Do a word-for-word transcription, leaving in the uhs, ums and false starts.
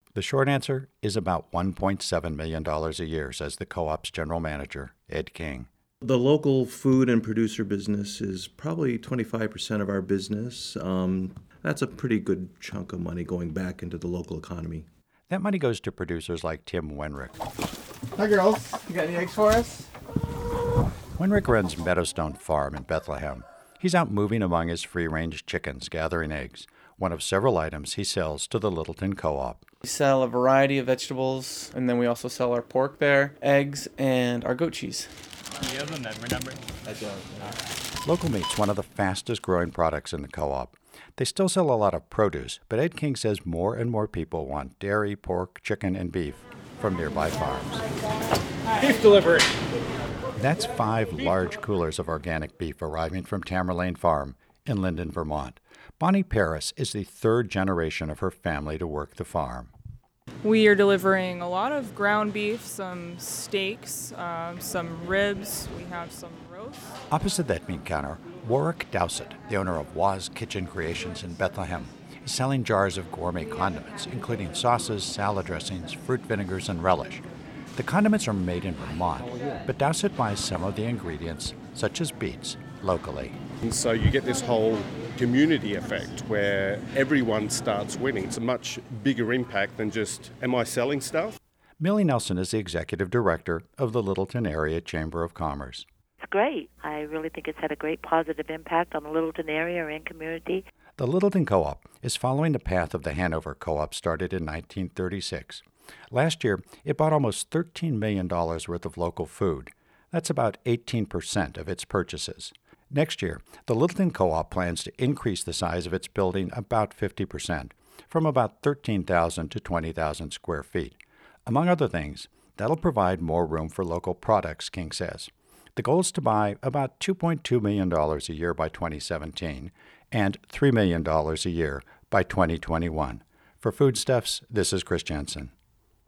The short answer is about one point seven million dollars a year, says the co-op's general manager, Ed King. The local food and producer business is probably twenty-five percent of our business. Um, that's a pretty good chunk of money going back into the local economy. That money goes to producers like Tim Wenrick. Hi, girls. You got any eggs for us? Wenrick runs Meadowstone Farm in Bethlehem. He's out moving among his free-range chickens, gathering eggs, one of several items he sells to the Littleton Co-op. We sell a variety of vegetables, and then we also sell our pork there, eggs, and our goat cheese. You have them then, remember? I don't. Yeah. Local meat's one of the fastest growing products in the co-op. They still sell a lot of produce, but Ed King says more and more people want dairy, pork, chicken, and beef from nearby farms. Beef delivery. That's five large coolers of organic beef arriving from Tamerlane Farm in Linden, Vermont. Bonnie Paris is the third generation of her family to work the farm. We are delivering a lot of ground beef, some steaks, um, some ribs. We have some roast. Opposite that meat counter, Warwick Dowsett, the owner of Waz Kitchen Creations in Bethlehem, is selling jars of gourmet condiments, including sauces, salad dressings, fruit vinegars, and relish. The condiments are made in Vermont, but Dowsett buys some of the ingredients, such as beets, locally. And so you get this whole community effect where everyone starts winning. It's a much bigger impact than just, am I selling stuff? Millie Nelson is the executive director of the Littleton Area Chamber of Commerce. It's great. I really think it's had a great positive impact on the Littleton area and community. The Littleton Co-op is following the path of the Hanover Co-op started in nineteen thirty-six. Last year, it bought almost thirteen million dollars worth of local food. That's about eighteen percent of its purchases. Next year, the Littleton Co-op plans to increase the size of its building about fifty percent, from about thirteen thousand to twenty thousand square feet. Among other things, that'll provide more room for local products, King says. The goal is to buy about two point two million dollars a year by twenty seventeen and three million dollars a year by twenty twenty-one. For Foodstuffs, this is Chris Jensen.